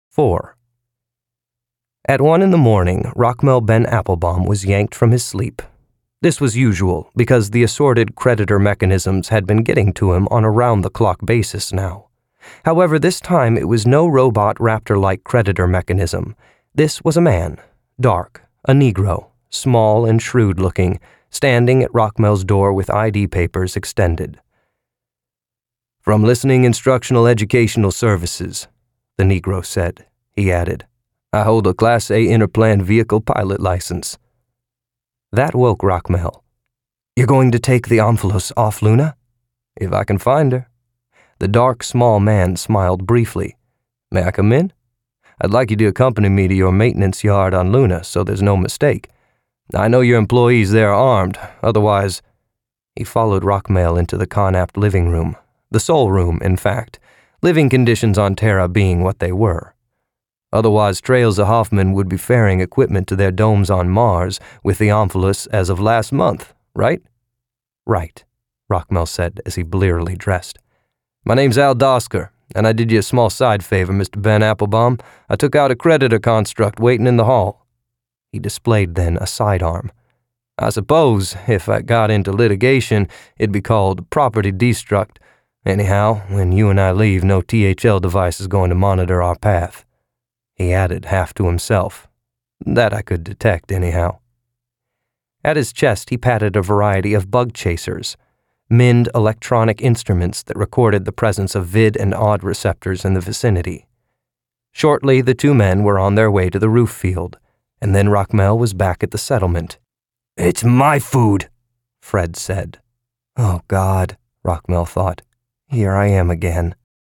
4. At 1 in the morning, Rockmel Ben Applebaum was yanked from his sleep. This was usual because the assorted creditor mechanisms had been getting to him on a round-the-clock basis now. However, this time it was no robot raptor-like creditor mechanism. This was a man, dark, a Negro, small and shrewd-looking, standing at Rockmel's door with ID papers extended. "From Listening Instructional Educational Services," the Negro said. He added, "I hold a Class A interplan vehicle pilot license." That woke Rockmel. "You're going to take the Omphalos off Luna?" "If I can find her." The dark, small man smiled briefly. "May I come in? I'd like you to accompany me to your maintenance yard on Luna so there's no mistake. I know your employees there are armed, otherwise—" He followed Rockmel into the Connacht living room, the sole room, in fact, living conditions on Terra being what they were. Otherwise, Trails of Hoffman would be ferrying equipment to their domes on Mars with the Omphalos as of last month, right? "Right," Rockmel said as he blearily dressed. "My name's Al Dosker, and I did you a small side favor, Mr. Ben Applebaum. I took out a creditor construct waiting in the hall." He displayed then a sidearm. "I suppose, if I got into litigation, it'd be called property destruct. Anyhow, when you and I leave, no THL device is going to monitor our path." He added, half to himself, "That I could detect, anyhow." At his chest, he patted a variety of bug chasers, MIND electronic instruments that recorded the presence of vid and odd receptors in the vicinity. Shortly, the two men were on their way to the roof field, and then Rockmel was back at the settlement. "It's my food," Fred said. "Oh, God," Rockmel thought. "Here I am again."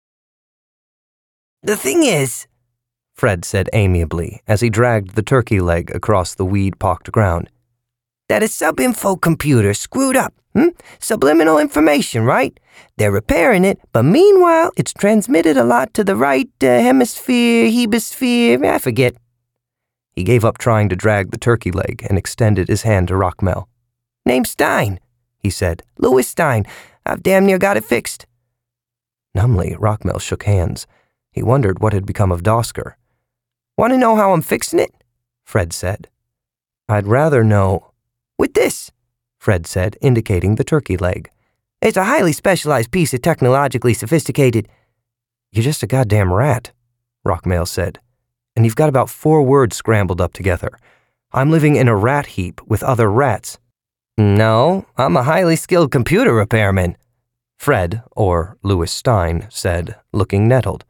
"The thing is," Fred said amiably as he dragged the turkey leg across the weed-pocked ground, "that a sub-info computer screwed up. Subliminal information, right? They're repairing it, but meanwhile, it's transmitted a lot to the right hemisphere, hemisphere, I forget." He gave up trying to drag the turkey leg and extended his hand to Rockmel. "Name's Stein," he said. "Louis Stein. I've damn near got it fixed." Numbly, Rockmel shook hands. He wondered what had become of Dosker. "Want to know how I'm fixing it?" Fred said. "I'd rather know—" "With this," Fred said, indicating the turkey leg. "It's a highly specialized piece of technologically sophisticated—" "You're just a goddamn rat," Rockmel said. "And you've got about 4 words scrambled up together. I'm living in a rat heap with other rats." "No, I'm a highly skilled computer repairman," Fred, or Louis Stein, said, looking nettled.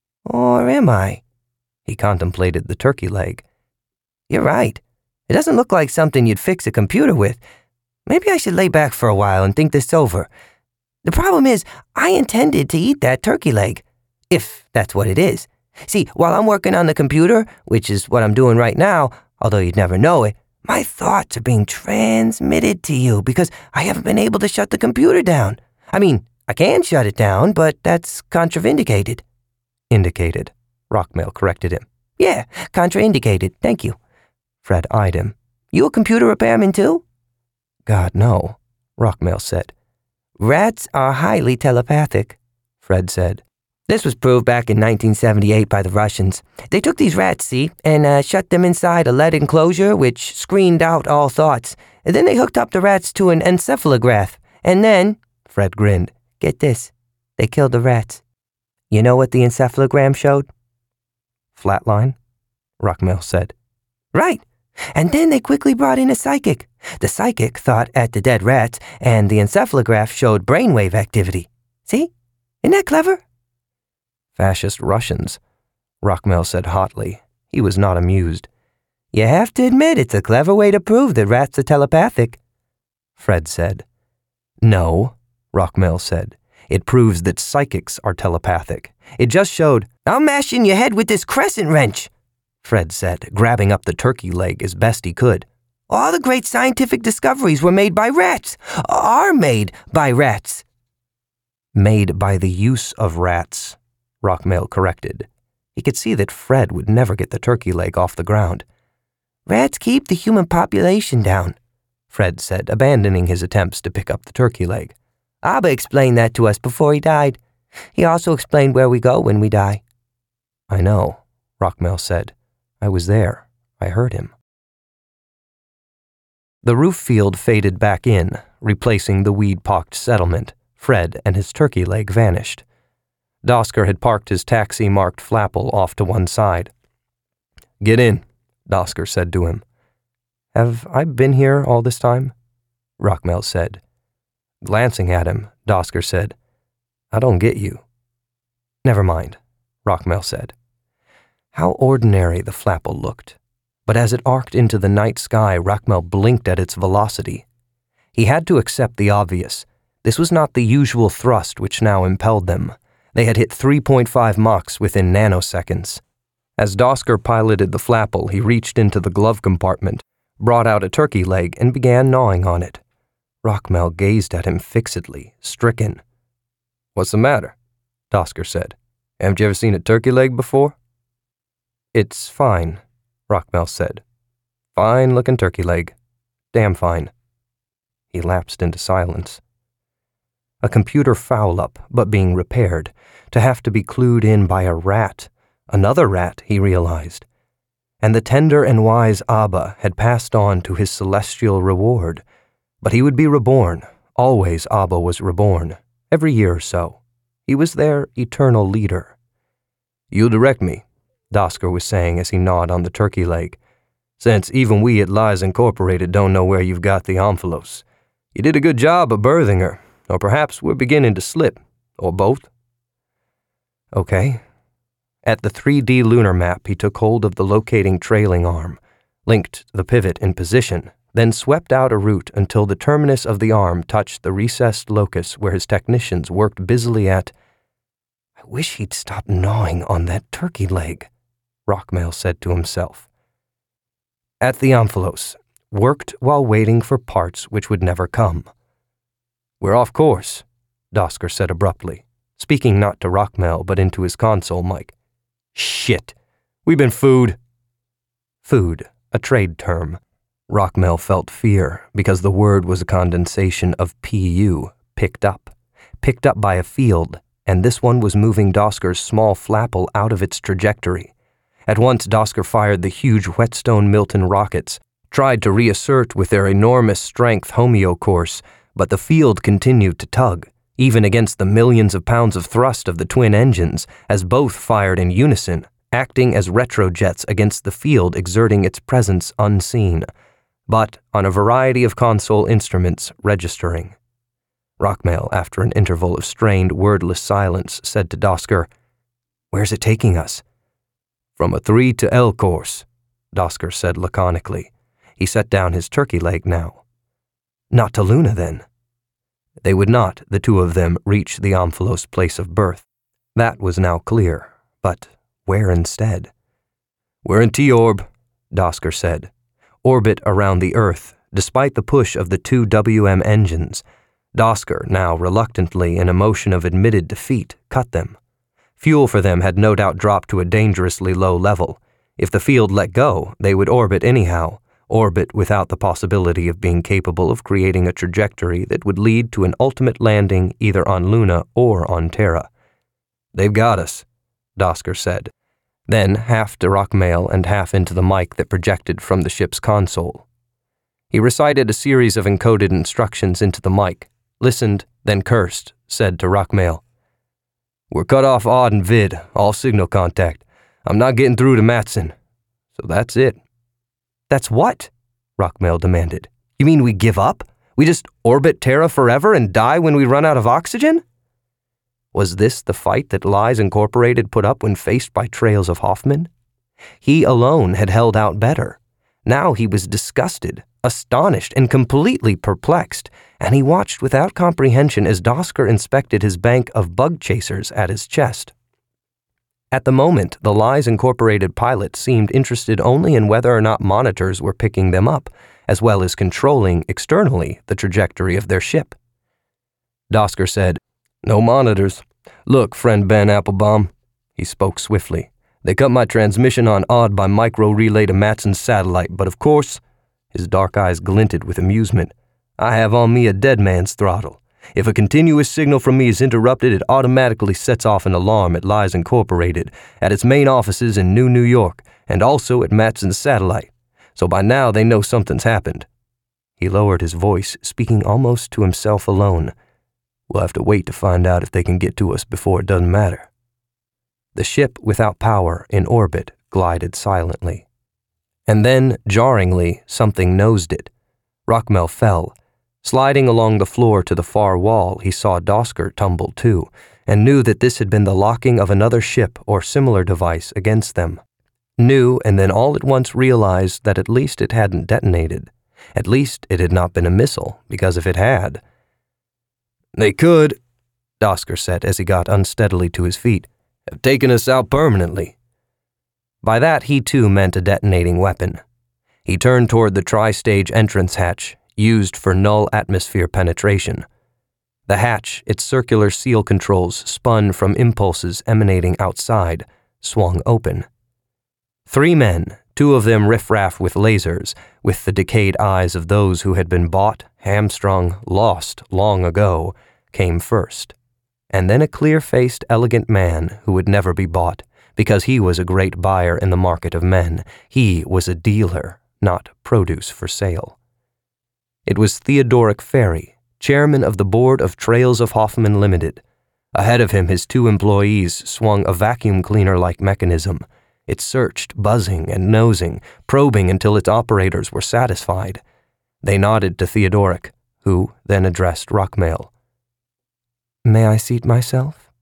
"Or am I?" He contemplated the turkey leg. "You're right. It doesn't look like something you'd fix a computer with. Maybe I should lay back for a while and think this over. The problem is, I intended to eat that turkey leg, if that's what it is. See, while I'm working on the computer, which is what I'm doing right now, although you'd never know it, my thoughts are being transmitted to you because I haven't been able to shut the computer down. I mean, I can shut it down, but that's contraindicated." "Indicated," Rockmel corrected him. "Yeah, contraindicated, thank you." Fred eyed him. "You a computer repairman too?" "God, no," Rockmel said. "Rats are highly telepathic," Fred said. "This was proved back in 1978 by the Russians. They took these rats, see, and shut them inside a lead enclosure which screened out all thoughts. And then they hooked up the rats to an encephalograph. And then," Fred grinned, "get this, they killed the rats. You know what the encephalogram showed?" "Flatline," Rockmel said. "Right. And then they quickly brought in a psychic. The psychic thought at the dead rats, and the encephalograph showed brainwave activity. See? Isn't that clever?" "Fascist Russians," Rockmel said hotly. He was not amused. "You have to admit it's a clever way to prove that rats are telepathic," Fred said. "No," Rockmel said. "It proves that psychics are telepathic. It just showed—" "I'm mashing your head with this crescent wrench," Fred said, grabbing up the turkey leg as best he could. "All the great scientific discoveries were made by rats. Are made by rats." "Made by the use of rats," Rockmel corrected. He could see that Fred would never get the turkey leg off the ground. "Rats keep the human population down," Fred said, abandoning his attempts to pick up the turkey leg. "Abba explained that to us before he died. He also explained where we go when we die." "I know," Rockmel said. I was there. I heard him. The roof field faded back in, replacing the weed-pocked settlement. Fred and his turkey leg vanished. Dosker had parked his taxi-marked Flapple off to one side. Get in, Dosker said to him. Have I been here all this time? Rockmel said. Glancing at him, Dosker said, I don't get you. Never mind, Rockmel said. How ordinary the Flapple looked. But as it arced into the night sky, Rockmel blinked at its velocity. He had to accept the obvious. This was not the usual thrust which now impelled them. They had hit 3.5 Machs within nanoseconds. As Dosker piloted the Flapple, he reached into the glove compartment, brought out a turkey leg, and began gnawing on it. Rockmel gazed at him fixedly, stricken. What's the matter? Dosker said. Haven't you ever seen a turkey leg before? It's fine, Rockmel said. Fine-looking turkey leg. Damn fine. He lapsed into silence. A computer foul-up, but being repaired, to have to be clued in by a rat. Another rat, he realized. And the tender and wise Abba had passed on to his celestial reward. But he would be reborn. Always Abba was reborn. Every year or so. He was their eternal leader. You'll direct me, Dosker was saying as he gnawed on the turkey leg, since even we at Lies Incorporated don't know where you've got the Omphalos. You did a good job of birthing her, or perhaps we're beginning to slip, or both. Okay. At the 3D lunar map, he took hold of the locating trailing arm, linked the pivot in position, then swept out a route until the terminus of the arm touched the recessed locus where his technicians worked busily at. I wish he'd stop gnawing on that turkey leg, Rockmel said to himself. At the Omphalos, worked while waiting for parts which would never come. We're off course, Dosker said abruptly, speaking not to Rockmel but into his console mic. Shit, we've been food. Food, a trade term. Rockmel felt fear because the word was a condensation of PU, picked up by a field, and this one was moving Dosker's small Flapple out of its trajectory. At once Dosker fired the huge Whetstone Milton rockets, tried to reassert with their enormous strength homeo course, but the field continued to tug, even against the millions of pounds of thrust of the twin engines, as both fired in unison, acting as retrojets against the field exerting its presence unseen, but on a variety of console instruments registering. Rockmel, after an interval of strained, wordless silence, said to Dosker, Where's it taking us? From a 3 to L course, Dosker said laconically. He set down his turkey leg now. Not to Luna, then. They would not, the two of them, reach the Omphalos place of birth. That was now clear, but where instead? We're in T-Orb, Dosker said. Orbit around the Earth, despite the push of the two WM engines. Dosker, now reluctantly in a motion of admitted defeat, cut them. Fuel for them had no doubt dropped to a dangerously low level. If the field let go, they would orbit anyhow, orbit without the possibility of being capable of creating a trajectory that would lead to an ultimate landing either on Luna or on Terra. They've got us, Dosker said, then half to Rockmel and half into the mic that projected from the ship's console. He recited a series of encoded instructions into the mic, listened, then cursed, said to Rockmel, We're cut off odd and vid, all signal contact. I'm not getting through to Matson. So that's it. That's what? Rockmel demanded. You mean we give up? We just orbit Terra forever and die when we run out of oxygen? Was this the fight that Lies Incorporated put up when faced by trails of Hoffman? He alone had held out better. Now he was disgusted, astonished, and completely perplexed, and he watched without comprehension as Dosker inspected his bank of bug chasers at his chest. At the moment, the Lies Incorporated pilot seemed interested only in whether or not monitors were picking them up, as well as controlling, externally, the trajectory of their ship. Dosker said, No monitors. Look, friend Ben Applebaum, he spoke swiftly. They cut my transmission on odd by micro-relay to Matson's satellite, but of course, his dark eyes glinted with amusement, I have on me a dead man's throttle. If a continuous signal from me is interrupted, it automatically sets off an alarm at Lies Incorporated, at its main offices in New York, and also at Matson's satellite. So by now they know something's happened." He lowered his voice, speaking almost to himself alone. "We'll have to wait to find out if they can get to us before it doesn't matter." The ship without power in orbit glided silently. And then, jarringly, something nosed it. Rockmel fell. Sliding along the floor to the far wall, he saw Dosker tumble too, and knew that this had been the locking of another ship or similar device against them. Knew, and then all at once realized that at least it hadn't detonated. At least it had not been a missile, because if it had... "They could," Dosker said as he got unsteadily to his feet, "have taken us out permanently." By that he too meant a detonating weapon. He turned toward the tri-stage entrance hatch, used for null atmosphere penetration. The hatch, its circular seal controls spun from impulses emanating outside, swung open. 3 men, 2 of them riffraff with lasers, with the decayed eyes of those who had been bought, hamstrung, lost long ago, came first. And then a clear-faced, elegant man who would never be bought, because he was a great buyer in the market of men. He was a dealer, not produce for sale. It was Theodoric Ferry, chairman of the board of Trails of Hoffman Limited. Ahead of him, his 2 employees swung a vacuum cleaner-like mechanism. It searched, buzzing and nosing, probing until its operators were satisfied. They nodded to Theodoric, who then addressed Rockmel. "May I seat myself?"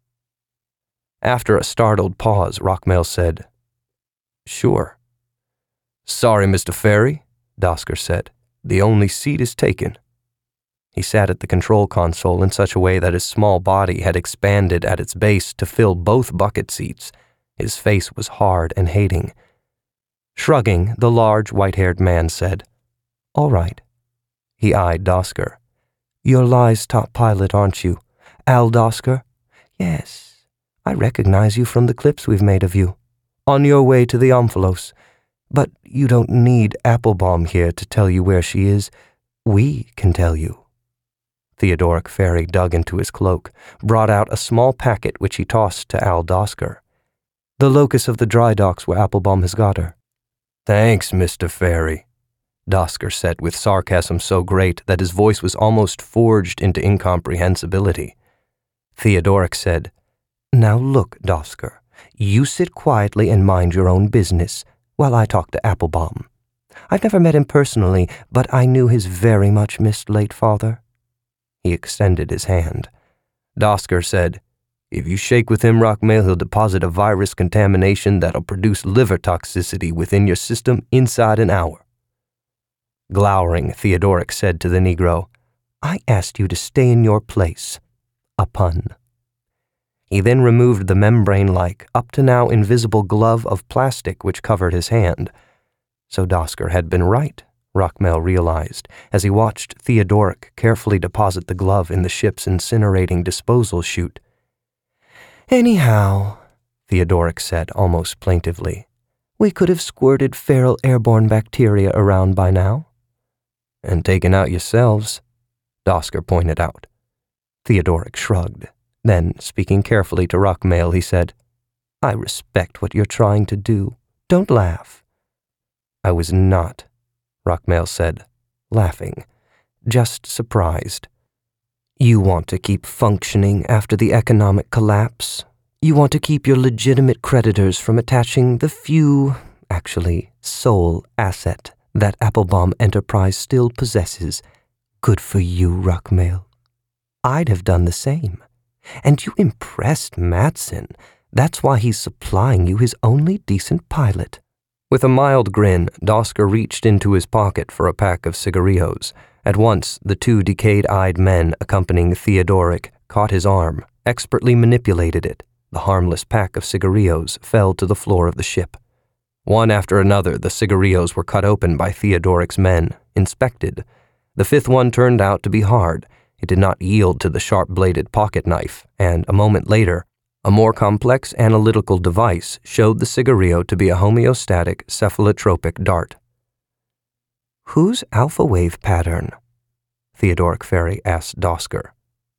After a startled pause, Rockmel said, "Sure." "Sorry, Mr. Ferry," Dosker said. "The only seat is taken." He sat at the control console in such a way that his small body had expanded at its base to fill both bucket seats. His face was hard and hating. Shrugging, the large, white-haired man said, "All right." He eyed Dosker. "You're Lie's top pilot, aren't you? Al Dosker?" "Yes, I recognize you from the clips we've made of you. On your way to the Omphalos. But you don't need Applebaum here to tell you where she is. We can tell you." Theodoric Ferry dug into his cloak, brought out a small packet which he tossed to Al Dosker. "The locus of the dry docks where Applebaum has got her." "Thanks, Mr. Ferry," Dosker said with sarcasm so great that his voice was almost forged into incomprehensibility. Theodoric said, "Now look, Dosker, you sit quietly and mind your own business while I talk to Applebaum. I've never met him personally, but I knew his very much missed late father." He extended his hand. Dosker said, "If you shake with him, Rockmel, he'll deposit a virus contamination that'll produce liver toxicity within your system inside an hour." Glowering, Theodoric said to the Negro, "I asked you to stay in your place." A pun. He then removed the membrane-like, up-to-now invisible glove of plastic which covered his hand. So Dosker had been right, Rockmel realized, as he watched Theodoric carefully deposit the glove in the ship's incinerating disposal chute. "Anyhow," Theodoric said almost plaintively, "we could have squirted feral airborne bacteria around by now." "And taken out yourselves," Dosker pointed out. Theodoric shrugged. Then, speaking carefully to Rockmel, he said, "I respect what you're trying to do. Don't laugh." "I was not," Rockmel said, laughing, just surprised. "You want to keep functioning after the economic collapse. You want to keep your legitimate creditors from attaching the few, actually sole asset that Applebaum Enterprise still possesses. Good for you, Rockmel. I'd have done the same. And you impressed Matson. That's why he's supplying you his only decent pilot." With a mild grin, Dosker reached into his pocket for a pack of cigarillos. At once, the 2 decayed-eyed men accompanying Theodoric caught his arm, expertly manipulated it. The harmless pack of cigarillos fell to the floor of the ship. One after another, the cigarillos were cut open by Theodoric's men, inspected. The 5th one turned out to be hard. It did not yield to the sharp-bladed pocket knife, and a moment later, a more complex analytical device showed the cigarillo to be a homeostatic cephalotropic dart. "Whose alpha wave pattern?" Theodoric Ferry asked Dosker.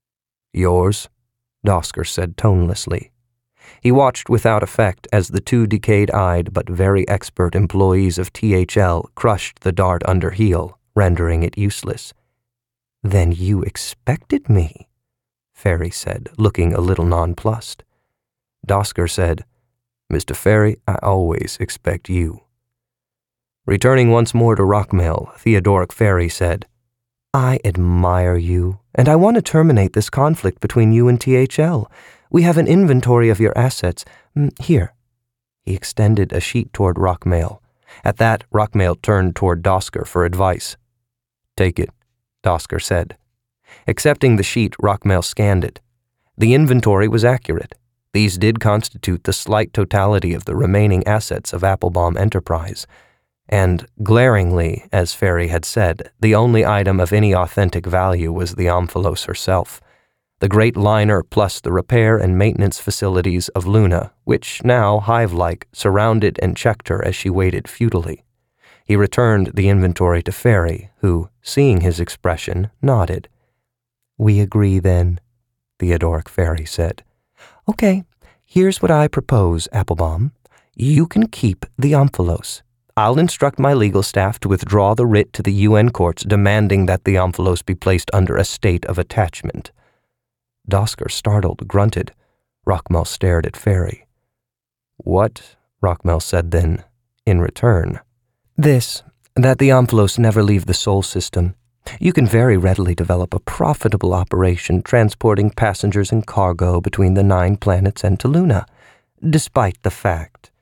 Yours, Dosker said tonelessly. He watched without effect as the two decayed-eyed but very expert employees of THL crushed the dart under heel, rendering it useless. Then you expected me, Ferry said, looking a little nonplussed. Dosker said, Mr. Ferry, I always expect you. Returning once more to Rockmill, Theodoric Ferry said, I admire you, and I want to terminate this conflict between you and THL. We have an inventory of your assets. Here. He extended a sheet toward Rockmail. At that, Rockmail turned toward Dosker for advice. Take it, Dosker said. Accepting the sheet, Rockmail scanned it. The inventory was accurate. These did constitute the slight totality of the remaining assets of Applebaum Enterprise. And, glaringly, as Ferry had said, the only item of any authentic value was the Omphalos herself. The great liner plus the repair and maintenance facilities of Luna, which now, hive-like, surrounded and checked her as she waited futilely. He returned the inventory to Ferry, who, seeing his expression, nodded. We agree then, Theodoric Ferry said. Okay, here's what I propose, Applebaum. You can keep the Omphalos. I'll instruct my legal staff to withdraw the writ to the UN courts demanding that the Omphalos be placed under a state of attachment. Dosker, startled, grunted. Rockmell stared at Ferry. What? Rockmell said then, in return. This, that the Omphalos never leave the Sol system. You can very readily develop a profitable operation transporting passengers and cargo between the 9 planets and to Luna, despite the fact,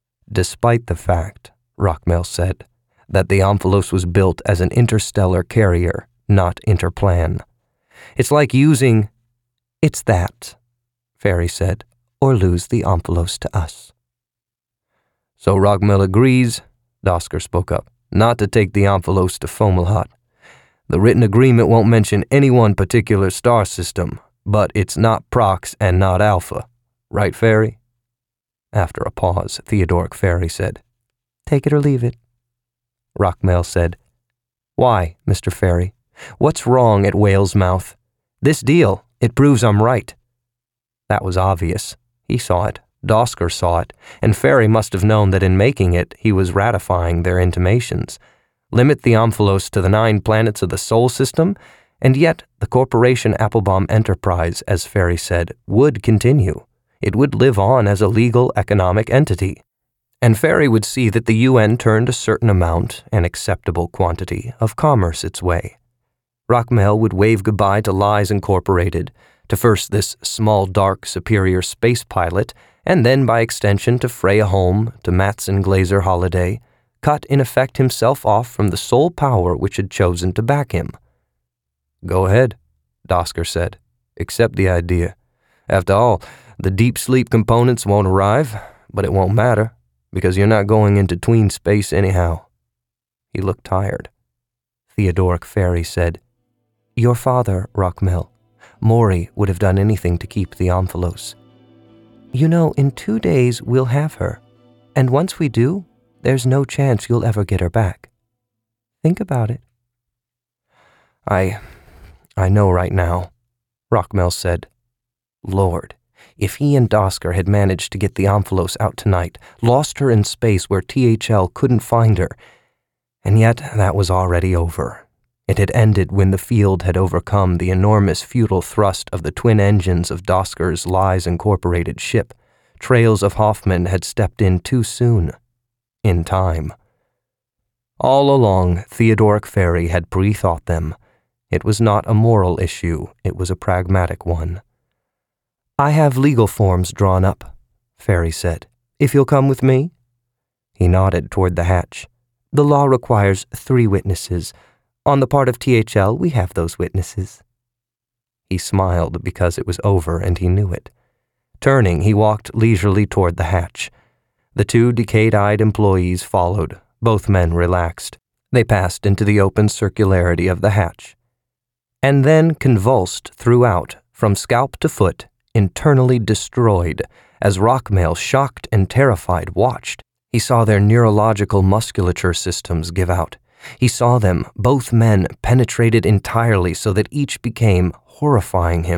Rockmell said, that the Omphalos was built as an interstellar carrier, not interplan. It's like using... It's that, Ferry said, or lose the Omphalos to us. So Rockmell agrees, Dosker spoke up, not to take the Omphalos to Fomalhaut. The written agreement won't mention any one particular star system, but it's not Prox and not Alpha. Right, Ferry? After a pause, Theodoric Ferry said, Take it or leave it. Rockmell said, Why, Mr. Ferry? What's wrong at Whale's Mouth? This deal, it proves I'm right. That was obvious. He saw it, Dosker saw it, and Ferry must have known that in making it, he was ratifying their intimations. Limit the Omphalos to the 9 planets of the Sol system, and yet the corporation Applebaum Enterprise, as Ferry said, would continue. It would live on as a legal economic entity. And Ferry would see that the UN turned a certain amount, an acceptable quantity, of commerce its way. Rockmell would wave goodbye to Lies Incorporated, to first this small, dark, superior space pilot, and then by extension to Freya Holm, to Matson Glazer Holiday, cut in effect himself off from the sole power which had chosen to back him. Go ahead, Dosker said. Accept the idea. After all, the deep sleep components won't arrive, but it won't matter, because you're not going into tween space anyhow. He looked tired. Theodoric Ferry said, Your father, Rockmell, Maury would have done anything to keep the Omphalos. You know, in 2 days we'll have her, and once we do, there's no chance you'll ever get her back. Think about it. I know right now, Rockmell said. Lord, if he and Dosker had managed to get the Omphalos out tonight, lost her in space where THL couldn't find her, and yet that was already over. It had ended when the field had overcome the enormous futile thrust of the twin engines of Dosker's Lies Incorporated ship. Trails of Hoffman had stepped in too soon. In time. All along, Theodoric Ferry had pre-thought them. It was not a moral issue, it was a pragmatic one. I have legal forms drawn up, Ferry said. If you'll come with me? He nodded toward the hatch. The law requires 3 witnesses. On the part of THL, we have those witnesses. He smiled because it was over and he knew it. Turning, he walked leisurely toward the hatch. The 2 decayed-eyed employees followed. Both men relaxed. They passed into the open circularity of the hatch. And then convulsed throughout, from scalp to foot, internally destroyed, as Rockmail, shocked and terrified, watched. He saw their neurological musculature systems give out. He saw them, both men, penetrated entirely so that each became, horrifying him,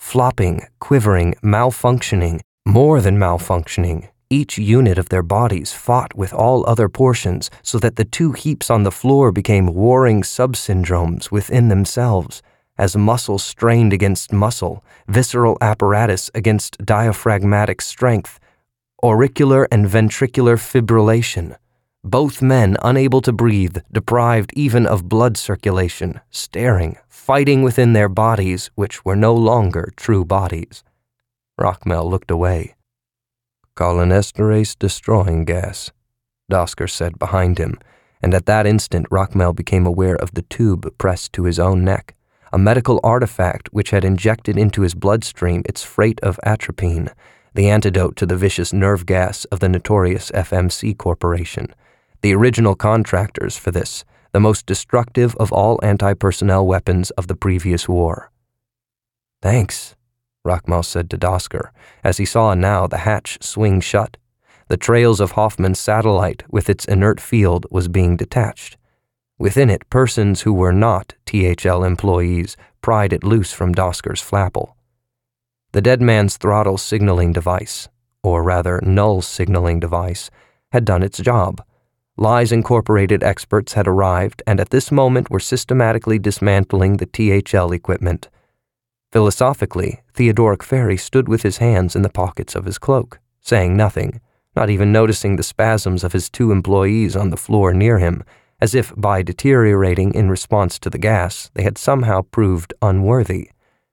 Flopping, quivering, malfunctioning, more than malfunctioning, each unit of their bodies fought with all other portions so that the two heaps on the floor became warring subsyndromes within themselves, as muscle strained against muscle, visceral apparatus against diaphragmatic strength, auricular and ventricular fibrillation. Both men unable to breathe, deprived even of blood circulation, staring, fighting within their bodies, which were no longer true bodies. Rockmel looked away. "Cholinesterase destroying gas," Dosker said behind him, and at that instant Rockmel became aware of the tube pressed to his own neck, a medical artifact which had injected into his bloodstream its freight of atropine, the antidote to the vicious nerve gas of the notorious FMC Corporation, the original contractors for this, the most destructive of all anti-personnel weapons of the previous war. "Thanks," Rockmel said to Dosker, as he saw now the hatch swing shut. The trails of Hoffman's satellite with its inert field was being detached. Within it, persons who were not THL employees pried it loose from Dosker's flapple. The dead man's throttle signaling device, or rather null signaling device, had done its job. Lies Incorporated experts had arrived and at this moment were systematically dismantling the THL equipment. Philosophically, Theodoric Ferry stood with his hands in the pockets of his cloak, saying nothing, not even noticing the spasms of his two employees on the floor near him, as if by deteriorating in response to the gas, they had somehow proved unworthy.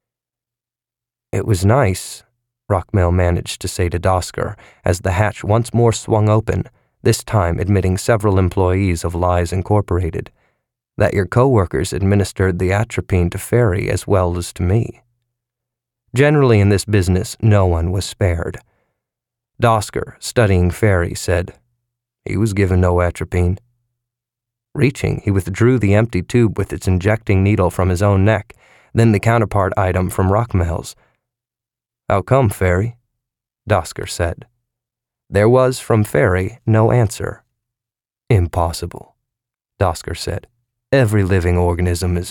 "It was nice," Rockmel managed to say to Dosker as the hatch once more swung open, this time admitting several employees of Lies Incorporated, "that your co-workers administered the atropine to Ferry as well as to me." Generally in this business, no one was spared. Dosker, studying Ferry, said, "He was given no atropine." Reaching, he withdrew the empty tube with its injecting needle from his own neck, then the counterpart item from Rockmel's. "How come, Ferry?" Dosker said. There was, from Ferry, no answer. "Impossible," Dosker said. "Every living organism is—"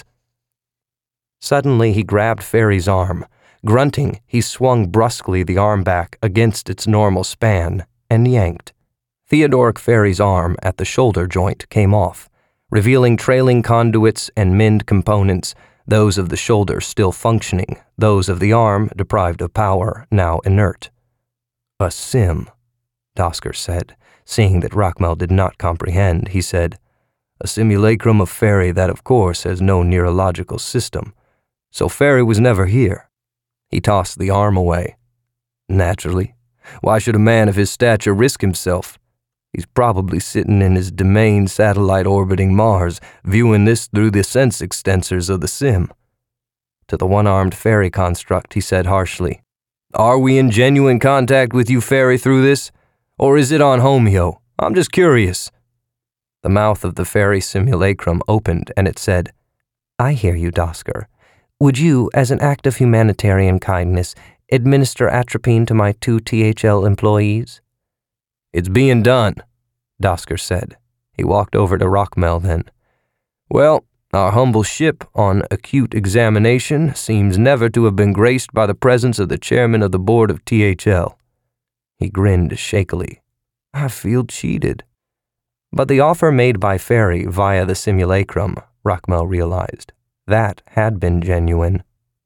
Suddenly he grabbed Ferry's arm. Grunting, he swung brusquely the arm back against its normal span and yanked. Theodoric Ferry's arm at the shoulder joint came off, revealing trailing conduits and minned components, those of the shoulder still functioning, those of the arm, deprived of power, now inert. "A sim," Dosker said. Seeing that Rockmel did not comprehend, he said, "A simulacrum of Ferry that, of course, has no neurological system. So Ferry was never here." He tossed the arm away. "Naturally. Why should a man of his stature risk himself? He's probably sitting in his domain satellite orbiting Mars, viewing this through the sense extensors of the sim." To the one-armed Ferry construct, he said harshly, "Are we in genuine contact with you, Ferry, through this? Or is it on Homeo? I'm just curious." The mouth of the Ferry simulacrum opened and it said, "I hear you, Dosker. Would you, as an act of humanitarian kindness, administer atropine to my 2 THL employees?" "It's being done," Dosker said. He walked over to Rockmel then. "Well, our humble ship, on acute examination, seems never to have been graced by the presence of the chairman of the board of THL." He grinned shakily. "I feel cheated." But the offer made by Ferry via the simulacrum, Rockmel realized, that had been genuine.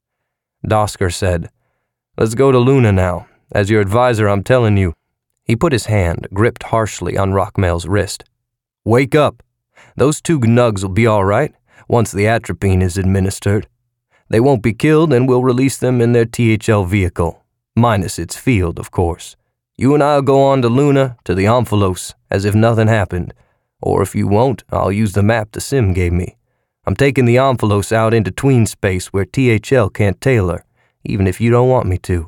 Dosker said, "Let's go to Luna now. As your advisor, I'm telling you." He put his hand, gripped harshly on Rockmel's wrist. "Wake up. Those 2 gnugs will be all right once the atropine is administered. They won't be killed and we'll release them in their THL vehicle, minus its field, of course. You and I'll go on to Luna, to the Omphalos, as if nothing happened. Or if you won't, I'll use the map the sim gave me. I'm taking the Omphalos out into tween space where THL can't tailor, even if you don't want me to."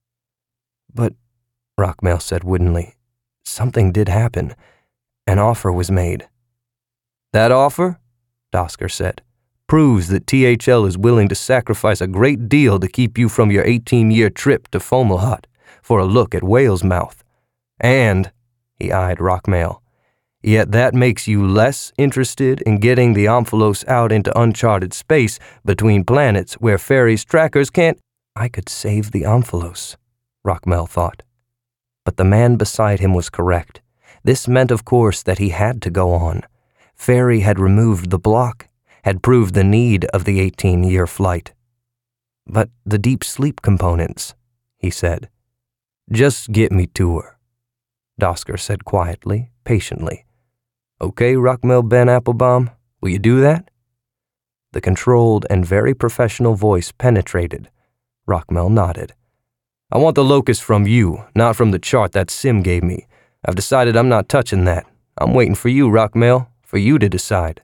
"But," Rockmel said woodenly, "something did happen. An offer was made." "That offer," Dosker said, "proves that THL is willing to sacrifice a great deal to keep you from your 18-year trip to Fomalhaut for a look at Whale's Mouth. And," he eyed Rockmel, "yet that makes you less interested in getting the Omphalos out into uncharted space between planets where Ferry's trackers can't—" I could save the Omphalos, Rockmel thought. But the man beside him was correct. This meant, of course, that he had to go on. Ferry had removed the block, had proved the need of the 18-year flight. But the deep sleep components, he said. Just get me to her, Dosker said quietly, patiently. Okay, Rockmel Ben Applebaum, will you do that? The controlled and very professional voice penetrated. Rockmel nodded. I want the locus from you, not from the chart that Sim gave me. I've decided I'm not touching that. I'm waiting for you, Rockmel, for you to decide.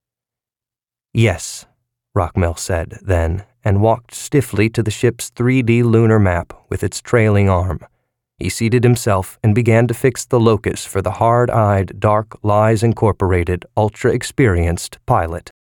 Yes, Rockmel said then, and walked stiffly to the ship's 3D lunar map with its trailing arm. He seated himself and began to fix the locus for the hard-eyed, Dark Lies Incorporated, ultra-experienced pilot.